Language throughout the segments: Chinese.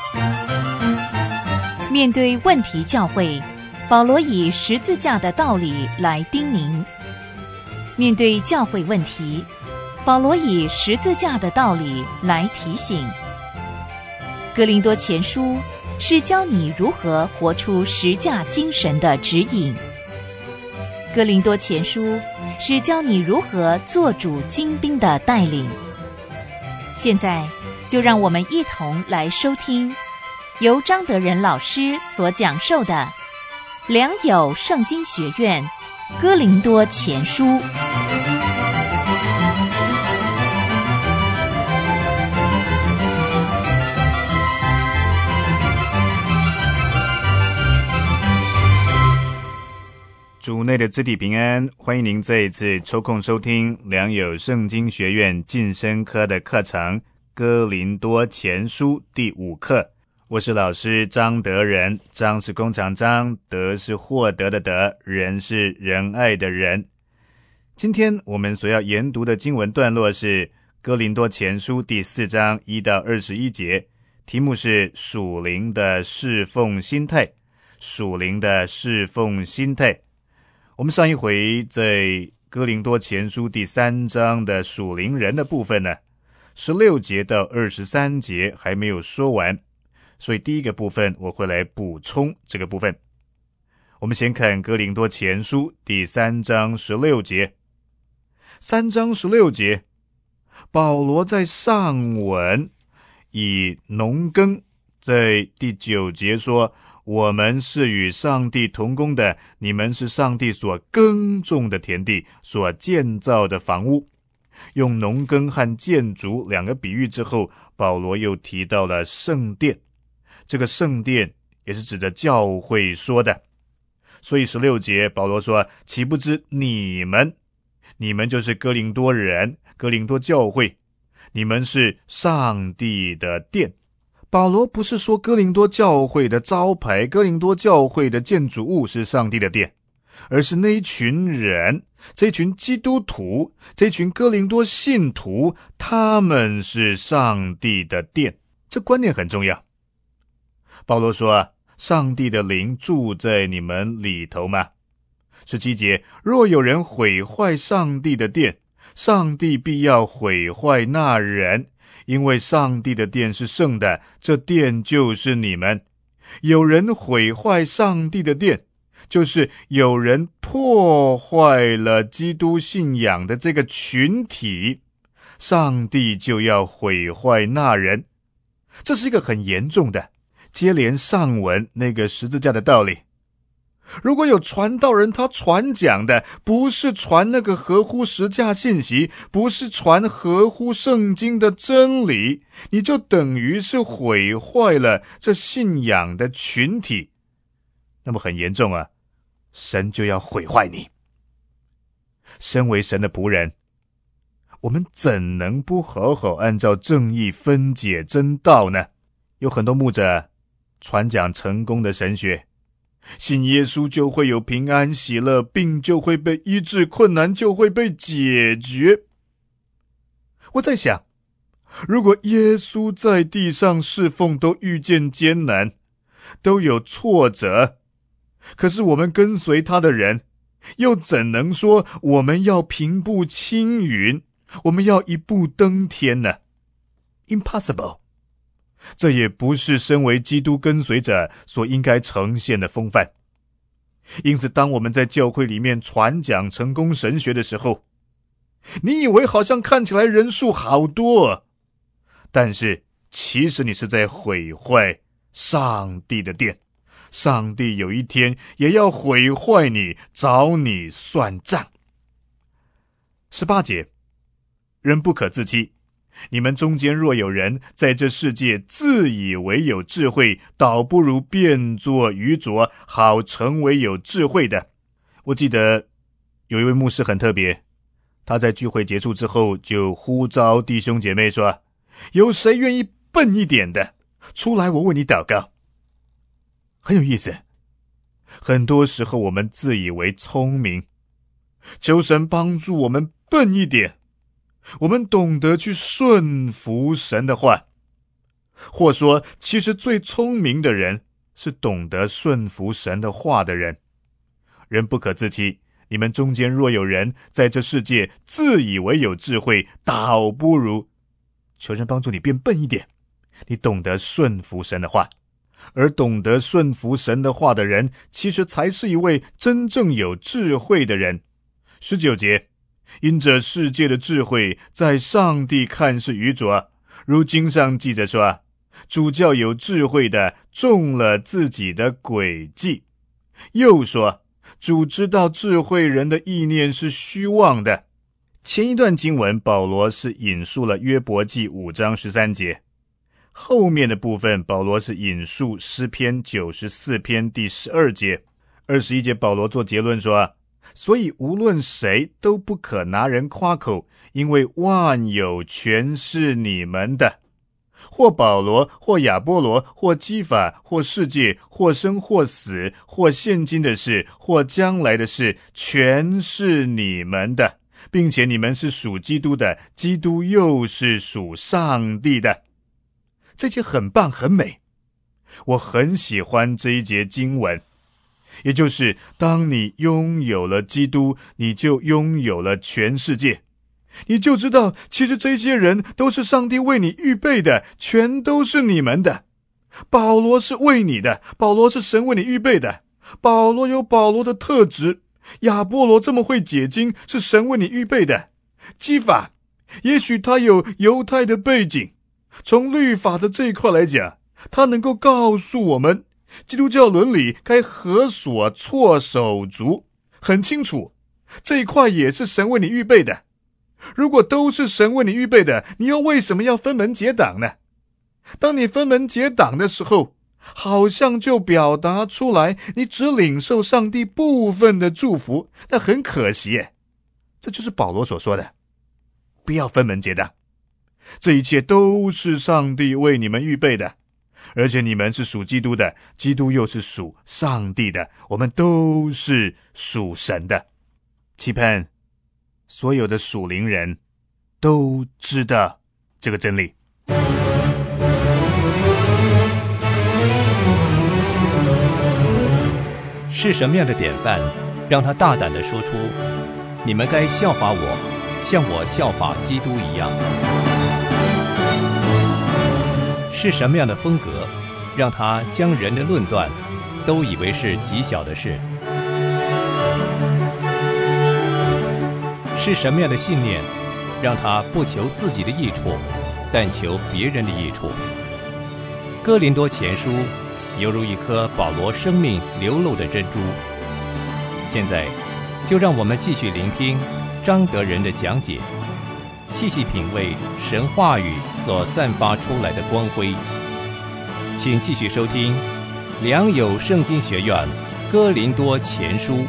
面对问题教会，保罗以十字架的道理来叮咛；面对教会问题，保罗以十字架的道理来提醒。哥林多前书是教你如何活出十架精神的指引。哥林多前书是教你如何做主精兵的带领。现在就让我们一同来收听由张德仁老师所讲授的良友圣经学院哥林多前书。 主内的肢体平安，欢迎您再一次抽空收听良友圣经学院晋升科的课程哥林多前书第5课。我是老师张德仁，张是弓长张，德是获得的德，仁是仁爱的仁。今天我们所要研读的经文段落是哥林多前书第4章1到21节，题目是属灵的侍奉心态。属灵的侍奉心态。我们上一回在哥林多前书第3章的属灵人的部分呢，16节到23节还没有说完，所以第一个部分我会来补充这个部分。我们先看哥林多前书第3章16节。3章16节，保罗在上文以农耕，在第9节说，我们是与上帝同工的，你们是上帝所耕种的田地，所建造的房屋。用农耕和建筑2个比喻之后，保罗又提到了圣殿。这个圣殿也是指着教会说的。所以16节保罗说，岂不知你们就是哥林多人，哥林多教会，你们是上帝的殿。保罗不是说哥林多教会的招牌，哥林多教会的建筑物是上帝的殿，而是那一群人，这群基督徒，这群哥林多信徒，他们是上帝的殿。这观念很重要。保罗说，上帝的灵住在你们里头吗？17节，若有人毁坏上帝的殿，上帝必要毁坏那人，因为上帝的殿是圣的，这殿就是你们。有人毁坏上帝的殿，就是有人破坏了基督信仰的这个群体，上帝就要毁坏那人。这是一个很严重的接连上文那个十字架的道理。如果有传道人他传讲的不是传那个合乎十架信息，不是传合乎圣经的真理，你就等于是毁坏了这信仰的群体，那么很严重啊，神就要毁坏你。身为神的仆人，我们怎能不好好按照正义分解真道呢？有很多牧者传讲成功的神学，信耶稣就会有平安喜乐，病就会被医治，困难就会被解决。我在想，如果耶稣在地上侍奉都遇见艰难，都有挫折，可是我们跟随他的人又怎能说我们要平步青云，我们要一步登天呢？ Impossible。这也不是身为基督跟随者所应该呈现的风范。因此当我们在教会里面传讲成功神学的时候，你以为好像看起来人数好多，但是其实你是在毁坏上帝的殿。上帝有一天也要毁坏你，找你算账。18节，人不可自欺，你们中间若有人在这世界自以为有智慧，倒不如变作愚拙，好成为有智慧的。我记得有一位牧师很特别，他在聚会结束之后就呼召弟兄姐妹说，有谁愿意笨一点的出来，我为你祷告。很有意思。很多时候我们自以为聪明，求神帮助我们笨一点，我们懂得去顺服神的话。 或说，其实最聪明的人是懂得顺服神的话的人。人不可自欺，你们中间若有人在这世界自以为有智慧，倒不如求神帮助你变笨一点，你懂得顺服神的话。而懂得顺服神的话的人，其实才是一位真正有智慧的人。19节，因这世界的智慧在上帝看是愚拙，如经上记着说，主叫有智慧的中了自己的诡计。又说，主知道智慧人的意念是虚妄的。前一段经文保罗是引述了约伯记5章13节，后面的部分保罗是引述诗篇94篇第12节。21节保罗做结论说，所以无论谁都不可拿人夸口，因为万有全是你们的。或保罗，或亚波罗，或基法，或世界，或生或死，或现今的事，或将来的事，全是你们的，并且你们是属基督的，基督又是属上帝的。这节很棒很美，我很喜欢这一节经文，也就是当你拥有了基督，你就拥有了全世界。你就知道，其实这些人都是上帝为你预备的，全都是你们的。保罗是为你的，保罗是神为你预备的，保罗有保罗的特质，亚波罗这么会解经，是神为你预备的。基法，也许他有犹太的背景，从律法的这一块来讲，他能够告诉我们基督教伦理该何所措手足，很清楚，这一块也是神为你预备的。如果都是神为你预备的，你又为什么要分门结党呢？当你分门结党的时候，好像就表达出来你只领受上帝部分的祝福，那很可惜耶。这就是保罗所说的，不要分门结党，这一切都是上帝为你们预备的，而且你们是属基督的，基督又是属上帝的，我们都是属神的。期盼所有的属灵人都知道这个真理。 是什么样的典范，让他大胆地说出，你们该效法我，像我效法基督一样？是什么样的风格，让他将人的论断都以为是极小的事？是什么样的信念，让他不求自己的益处，但求别人的益处？哥林多前书犹如一颗保罗生命流露的珍珠。现在就让我们继续聆听张德仁的讲解，细细品味神话语所散发出来的光辉。请继续收听良友圣经学院哥林多前书。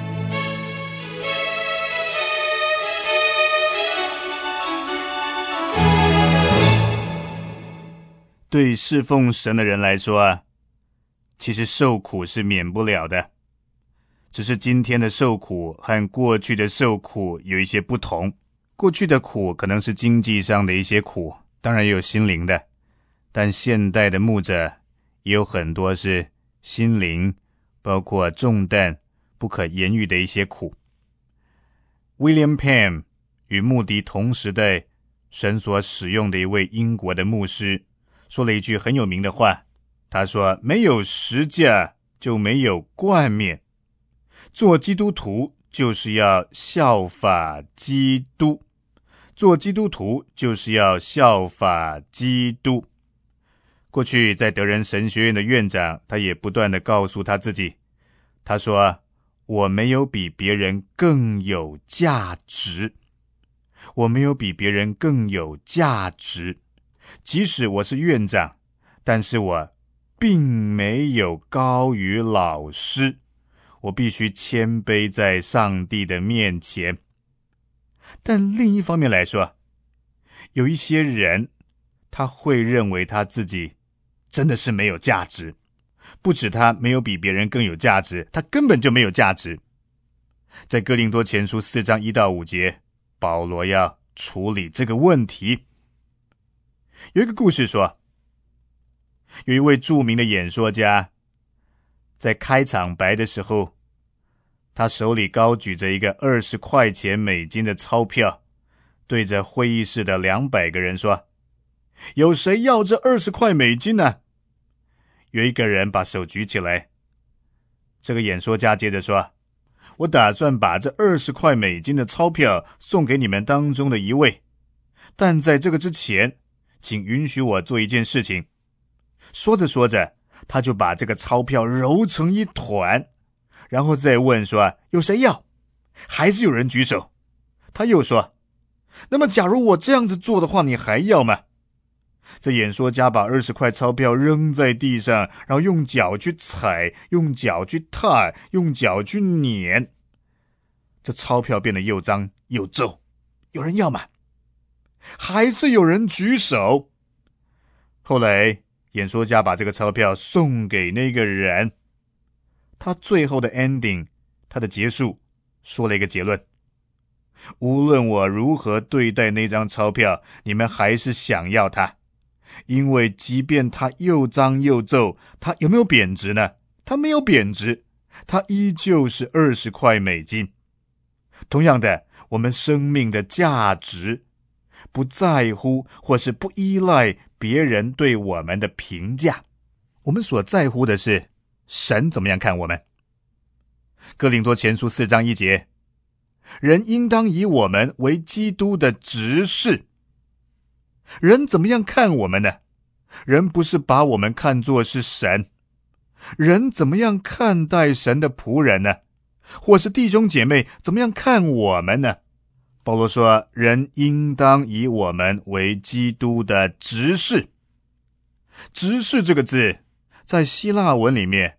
对侍奉神的人来说啊，其实受苦是免不了的，只是今天的受苦和过去的受苦有一些不同。过去的苦可能是经济上的一些苦，当然也有心灵的，但现代的牧者也有很多是心灵，包括重担不可言喻的一些苦。William Penn 与穆迪同时代神所使用的一位英国的牧师说了一句很有名的话，他说，没有十架就没有冠冕，做基督徒就是要效法基督，做基督徒就是要效法基督。过去在德仁神学院的院长，他也不断地告诉他自己，他说，我没有比别人更有价值，我没有比别人更有价值，即使我是院长，但是我并没有高于老师，我必须谦卑在上帝的面前。但另一方面来说，有一些人他会认为他自己真的是没有价值，不止他没有比别人更有价值，他根本就没有价值。在哥林多前书4章1到5节，保罗要处理这个问题。有一个故事说， 有一位著名的演说家，在开场白的时候，他手里高举着一个20块钱美金的钞票，对着会议室的200个人说，有谁要这20块美金呢？有一个人把手举起来，这个演说家接着说，我打算把这20块美金的钞票送给你们当中的一位，但在这个之前，请允许我做一件事情。说着说着，他就把这个钞票揉成一团，然后再问说，有谁要？还是有人举手。他又说，那么假如我这样子做的话，你还要吗？这演说家把20块钞票扔在地上，然后用脚去踩，用脚去踏，用脚去碾，这钞票变得又脏又皱。有人要吗？还是有人举手。后来演说家把这个钞票送给那个人，他最后的 ending， 他的结束说了一个结论，无论我如何对待那张钞票，你们还是想要它，因为即便它又脏又皱，它有没有贬值呢？它没有贬值，它依旧是20块美金。同样的，我们生命的价值不在乎或是不依赖别人对我们的评价，我们所在乎的是神怎么样看我们。哥林多前书4章1节，人应当以我们为基督的执事。人怎么样看我们呢？人不是把我们看作是神。人怎么样看待神的仆人呢？或是弟兄姐妹怎么样看我们呢？保罗说，人应当以我们为基督的执事。执事这个字在希腊文里面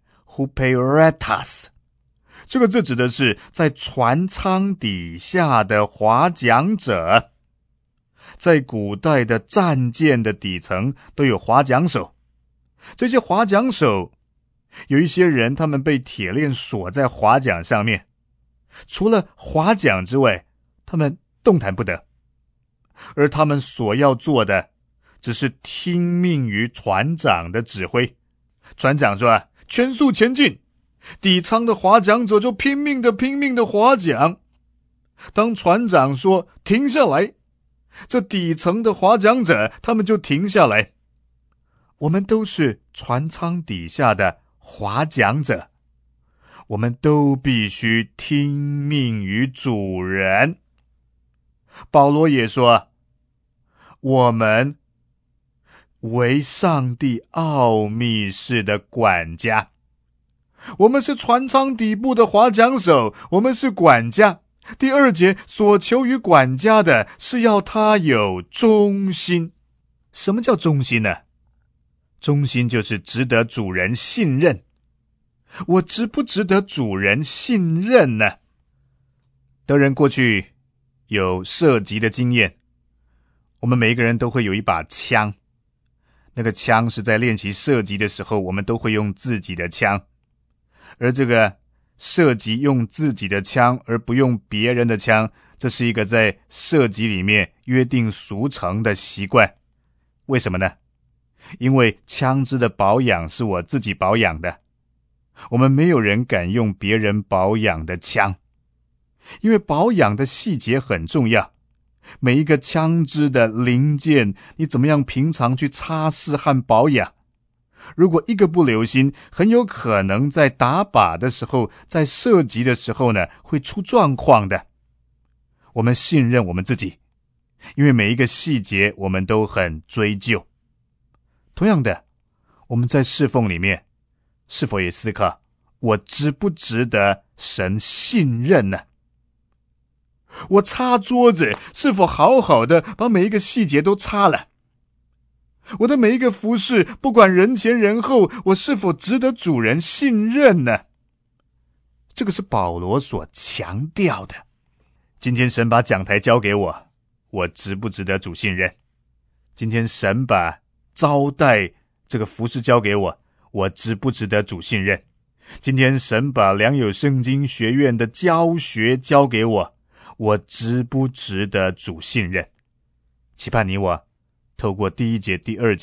huperetas， 这个字指的是在船舱底下的划桨者。在古代的战舰的底层都有划桨手，这些划桨手有一些人，他们被铁链锁在划桨上面，除了划桨之外，他们动弹不得，而他们所要做的只是听命于船长的指挥。船长说全速前进，底舱的划桨者就拼命的划桨。当船长说停下来，这底层的划桨者他们就停下来。我们都是船舱底下的划桨者，我们都必须听命于主人。保罗也说，我们为上帝奥秘式的管家。我们是船舱底部的划桨手，我们是管家。第2节，所求于管家的是要他有忠心。什么叫忠心呢？忠心就是值得主人信任。我值不值得主人信任呢？德人过去有射击的经验，我们每一个人都会有一把枪，那个枪是在练习射击的时候，我们都会用自己的枪，而这个射击用自己的枪而不用别人的枪，这是一个在射击里面约定俗成的习惯。为什么呢？因为枪支的保养是我自己保养的，我们没有人敢用别人保养的枪，因为保养的细节很重要。每一个枪支的零件，你怎么样平常去擦拭和保养？如果一个不留心，很有可能在打靶的时候，在射击的时候呢，会出状况的。我们信任我们自己，因为每一个细节我们都很追究。同样的，我们在侍奉里面，是否也思考，我值不值得神信任呢？我擦桌子是否好好的把每一个细节都擦了？我的每一个服事，不管人前人后，我是否值得主人信任呢？这个是保罗所强调的。今天神把讲台交给我，我值不值得主信任？今天神把招待这个服事交给我，我值不值得主信任？今天神把良友圣经学院的教学交给我，我值不值得主信任？期盼你我透过第1节、第2节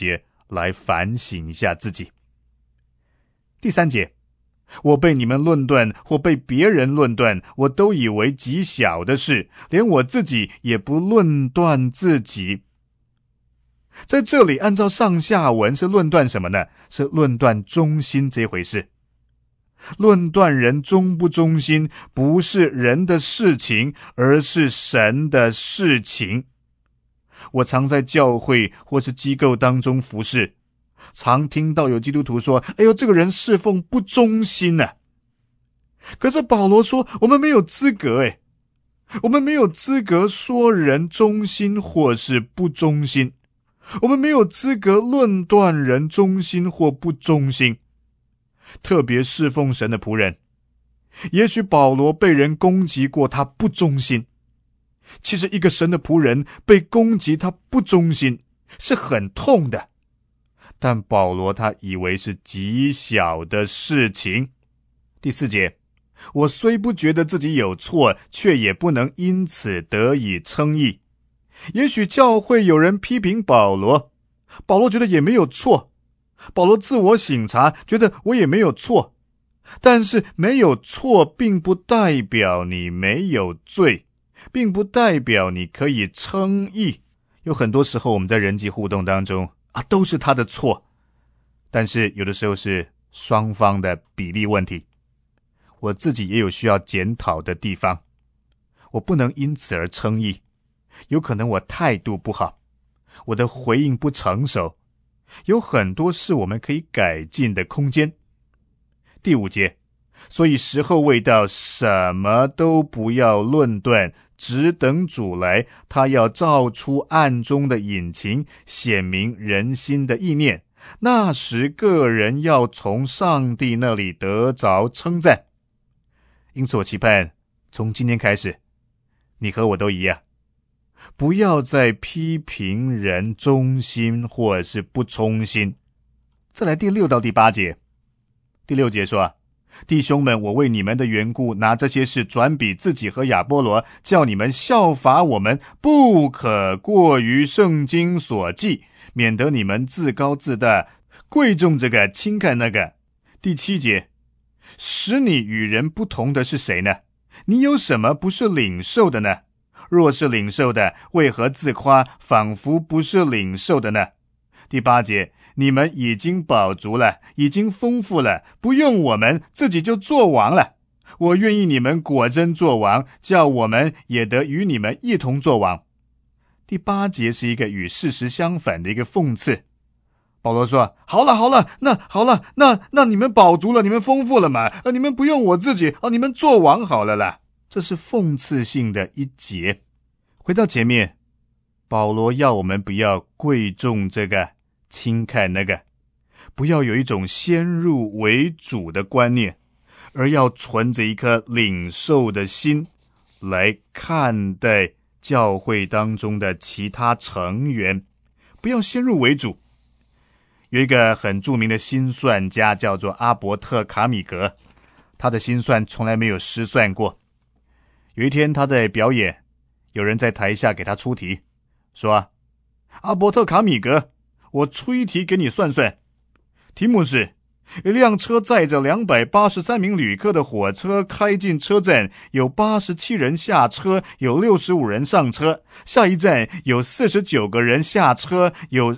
来反省一下自己。第3节，我被你们论断或被别人论断，我都以为极小的事，连我自己也不论断自己。在这里按照上下文是论断什么呢？是论断忠心这回事。论断人忠不忠心，不是人的事情，而是神的事情。我常在教会或是机构当中服侍，常听到有基督徒说，哎呦，这个人侍奉不忠心啊。可是保罗说，我们没有资格我们没有资格说人忠心或是不忠心，我们没有资格论断人忠心或不忠心。特别侍奉神的仆人，也许保罗被人攻击过他不忠心，其实一个神的仆人被攻击他不忠心是很痛的，但保罗他以为是极小的事情。第4节，我虽不觉得自己有错，却也不能因此得以称义。也许教会有人批评保罗，保罗觉得也没有错，保罗自我省察，觉得我也没有错。但是没有错并不代表你没有罪，并不代表你可以称义。有很多时候我们在人际互动当中都是他的错，但是有的时候是双方的比例问题。我自己也有需要检讨的地方，我不能因此而称义。有可能我态度不好，我的回应不成熟，有很多是我们可以改进的空间。第5节，所以时候未到，什么都不要论断，只等主来，他要照出暗中的隐情，显明人心的意念。那时个人要从上帝那里得着称赞。因此我期盼从今天开始，你和我都一样，不要再批评人忠心或是不忠心。再来第6到第8节。第6节说，弟兄们，我为你们的缘故，拿这些事转比自己和亚波罗，叫你们效法我们，不可过于圣经所记，免得你们自高自大，贵重这个，轻看那个。第7节，使你与人不同的是谁呢？你有什么不是领受的呢？若是领受的，为何自夸，仿佛不是领受的呢？第8节，你们已经饱足了，已经丰富了，不用我们，自己就做王了。我愿意你们果真做王，叫我们也得与你们一同做王。第8节是一个与事实相反的一个讽刺。保罗说，好了，那你们饱足了，你们丰富了嘛，你们不用我自己，你们做王好了啦。这是讽刺性的一节。回到前面，保罗要我们不要贵重这个，轻看那个，不要有一种先入为主的观念，而要存着一颗领受的心来看待教会当中的其他成员，不要先入为主。有一个很著名的心算家叫做阿伯特卡米格，他的心算从来没有失算过。有一天他在表演，有人在台下给他出题，说，阿伯特卡米格，我出一题给你算算。题目是，一辆车载着283名旅客的火车开进车站，有87人下车，有65人上车。下一站有49个人下车，有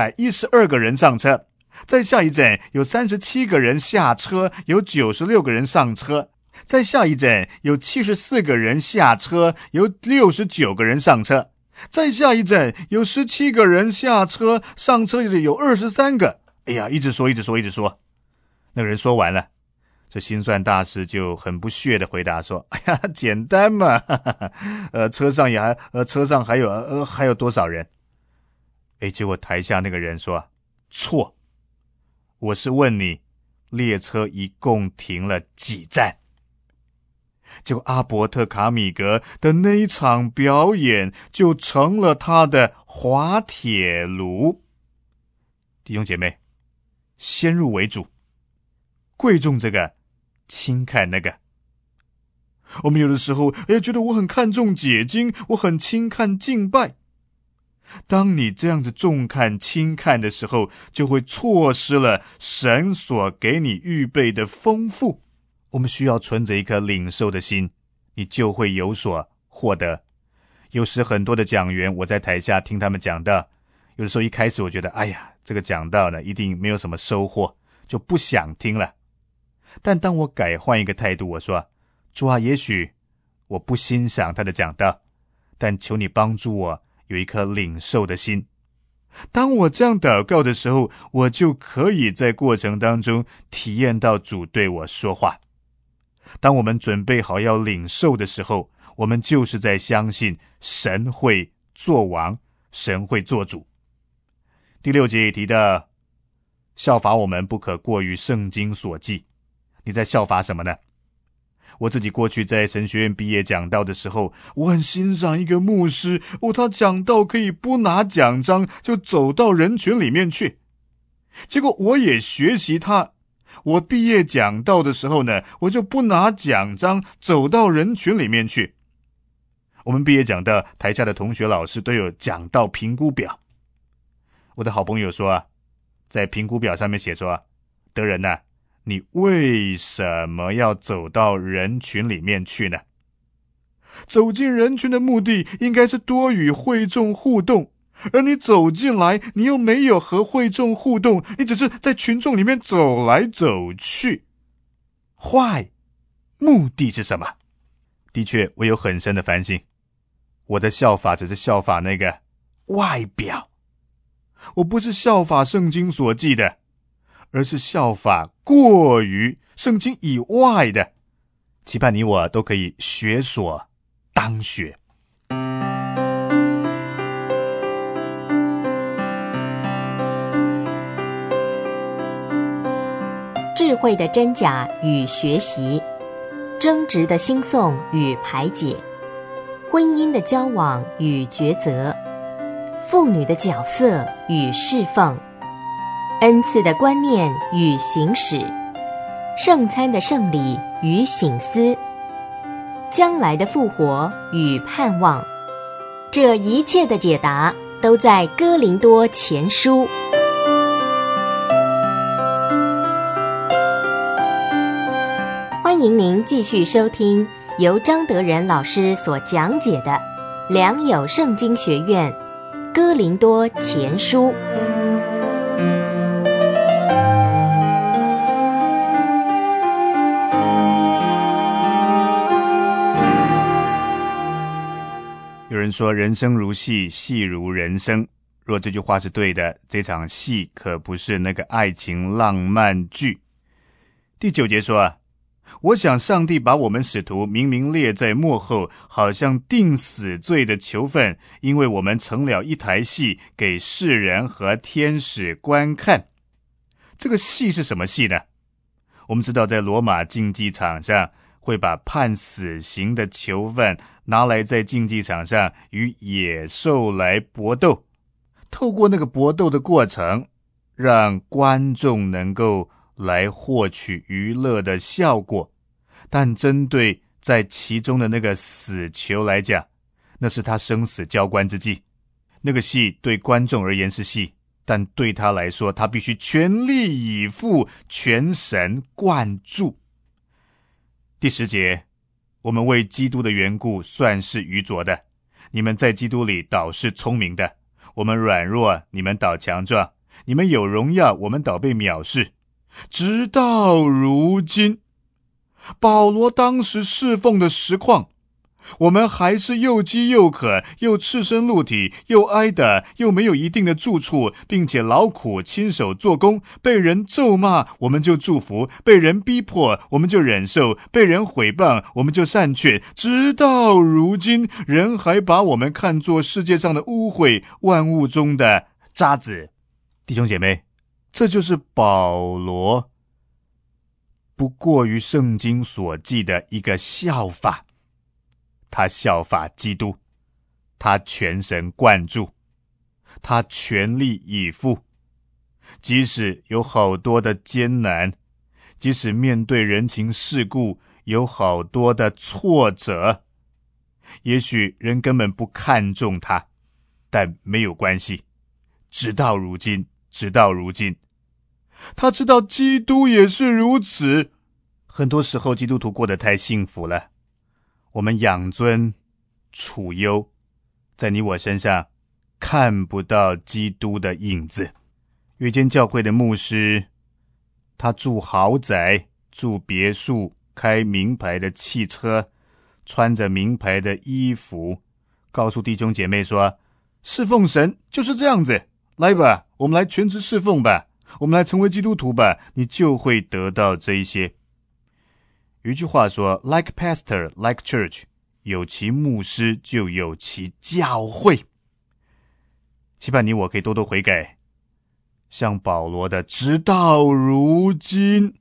112个人上车。在下一站有37个人下车，有96个人上车。在下一站有74个人下车，有69个人上车。在下一站有17个人下车，上车的有23个。哎呀，一直说。那个人说完了，这心算大师就很不屑的回答说，哎呀，简单嘛，车上还有多少人？结果台下那个人说，错，我是问你，列车一共停了几站？结果阿伯特卡米格的那一场表演就成了他的滑铁卢。弟兄姐妹，先入为主，贵重这个，轻看那个。我们有的时候觉得我很看重解经，我很轻看敬拜。 当你这样子重看轻看的时候，就会错失了神所给你预备的丰富。我们需要存着一颗领受的心，你就会有所获得。有时很多的讲员，我在台下听他们讲道，有的时候一开始我觉得，这个讲道呢一定没有什么收获，就不想听了。但当我改换一个态度，我说，主啊，也许我不欣赏他的讲道，但求你帮助我有一颗领受的心。当我这样祷告的时候，我就可以在过程当中体验到主对我说话。当我们准备好要领受的时候，我们就是在相信神会做王，神会做主。第6节也提到，效法我们不可过于圣经所记。你在效法什么呢？我自己过去在神学院毕业讲道的时候，我很欣赏一个牧师，他讲道可以不拿奖章就走到人群里面去。结果我也学习他，我毕业讲道的时候呢，我就不拿奖章走到人群里面去。我们毕业讲道，台下的同学老师都有讲道评估表。我的好朋友说，在评估表上面写说，德仁啊，你为什么要走到人群里面去呢？走进人群的目的应该是多与会众互动，而你走进来，你又没有和会众互动，你只是在群众里面走来走去。坏，目的是什么？的确，我有很深的反省。我的效法只是效法那个外表，我不是效法圣经所记的，而是效法过于圣经以外的。期盼你我都可以学所当学。 智慧的真假与学习，争执的兴讼与排解，婚姻的交往与抉择，妇女的角色与侍奉，恩赐的观念与行使，圣餐的圣礼与省思，将来的复活与盼望，这一切的解答都在哥林多前书。欢迎您继续收听由张德仁老师所讲解的良友圣经学院哥林多前书。 有人说，人生如戏，戏如人生。若这句话是对的，这场戏可不是那个爱情浪漫剧。第9节说，我想上帝把我们使徒明明列在末后，好像定死罪的囚犯，因为我们成了一台戏，给世人和天使观看。这个戏是什么戏呢？我们知道在罗马竞技场上，会把判死刑的囚犯拿来在竞技场上与野兽来搏斗，透过那个搏斗的过程，让观众能够来获取娱乐的效果。但针对在其中的那个死囚来讲，那是他生死交关之际。那个戏对观众而言是戏，但对他来说，他必须全力以赴，全神贯注。第10节，我们为基督的缘故算是愚拙的，你们在基督里倒是聪明的。我们软弱，你们倒强壮；你们有荣耀，我们倒被藐视。直到如今，保罗当时侍奉的实况，我们还是又饥又渴，又赤身露体，又挨打，又没有一定的住处，并且劳苦亲手做工，被人咒骂我们就祝福，被人逼迫我们就忍受，被人毁谤我们就善却，直到如今，人还把我们看作世界上的污秽，万物中的渣滓。弟兄姐妹，这就是保罗不过于圣经所记的一个效法。他效法基督，他全神贯注，他全力以赴，即使有好多的艰难，即使面对人情世故有好多的挫折，也许人根本不看重他， 但没有关系，直到如今，他知道基督也是如此。很多时候基督徒过得太幸福了，我们养尊处优，在你我身上看不到基督的影子。有一间教会的牧师，他住豪宅，住别墅，开名牌的汽车，穿着名牌的衣服，告诉弟兄姐妹说，侍奉神就是这样子，来吧，我们来全职侍奉吧，我们来成为基督徒吧，你就会得到这一些。有一句话说 Like pastor, like church， 有其牧师就有其教会。期盼你我可以多多悔改，像保罗的直到如今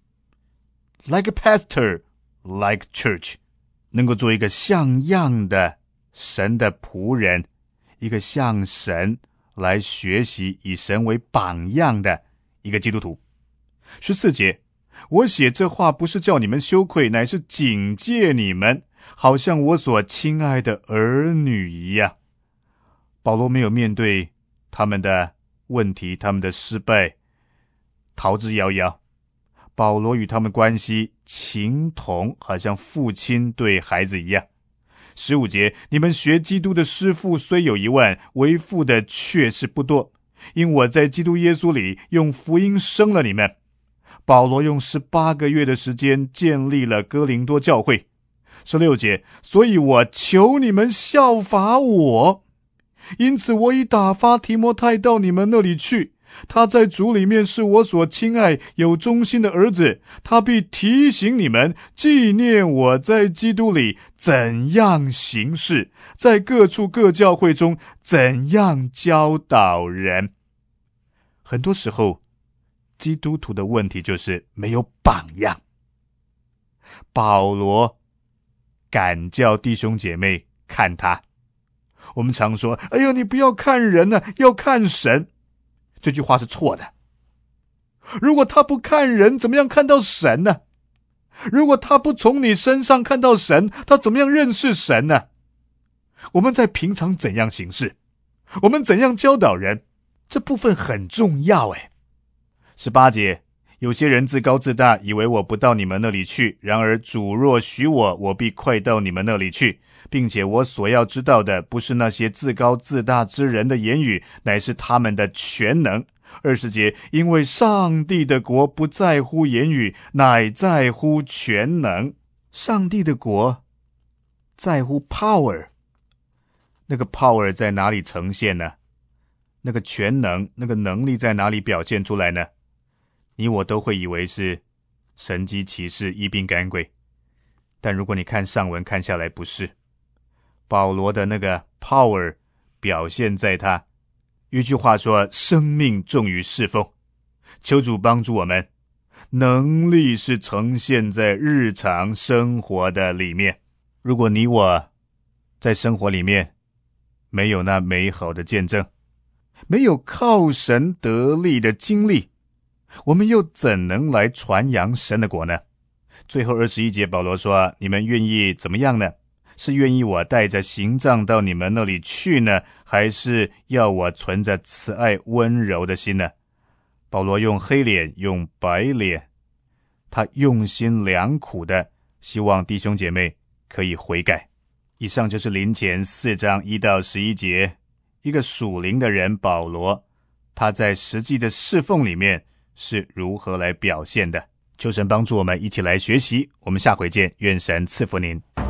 Like pastor, like church， 能够做一个像样的神的仆人，一个向神来学习以神为榜样的一个基督徒。14节，我写这话不是叫你们羞愧，乃是警戒你们，好像我所亲爱的儿女一样。保罗没有面对他们的问题，他们的失败，逃之夭夭。保罗与他们关系情同，好像父亲对孩子一样。15节，你们学基督的师傅虽有1万，为父的却是不多，因我在基督耶稣里用福音生了你们。保罗用18个月的时间建立了哥林多教会。16节，所以我求你们效法我，因此我已打发提摩太到你们那里去，他在主里面是我所亲爱有忠心的儿子，他必提醒你们，纪念我在基督里怎样行事，在各处各教会中怎样教导人。很多时候基督徒的问题就是没有榜样。保罗敢叫弟兄姐妹看他。我们常说，哎呀，你不要看人啊，要看神。这句话是错的。如果他不看人，怎么样看到神呢？如果他不从你身上看到神，他怎么样认识神呢？我们在平常怎样行事，我们怎样教导人，这部分很重要。18节，有些人自高自大，以为我不到你们那里去，然而主若许我，我必快到你们那里去，并且我所要知道的不是那些自高自大之人的言语，乃是他们的全能。20节，因为上帝的国不在乎言语，乃在乎全能。上帝的国在乎 power， 那个 power 在哪里呈现呢？那个全能，那个能力在哪里表现出来呢？你我都会以为是神迹奇事、医病赶鬼，但如果你看上文看下来，不是。保罗的那个 power 表现在他，有一句话说，生命重于侍奉。求主帮助我们，能力是呈现在日常生活的里面。如果你我在生活里面没有那美好的见证，没有靠神得力的经历，我们又怎能来传扬神的国呢？最后21节保罗说，你们愿意怎么样呢？是愿意我带着行杖到你们那里去呢，还是要我存着慈爱温柔的心呢？保罗用黑脸用白脸，他用心良苦的希望弟兄姐妹可以悔改。以上就是林前4章1到11节，一个属灵的人保罗，他在实际的侍奉里面是如何来表现的。求神帮助我们一起来学习，我们下回见，愿神赐福您。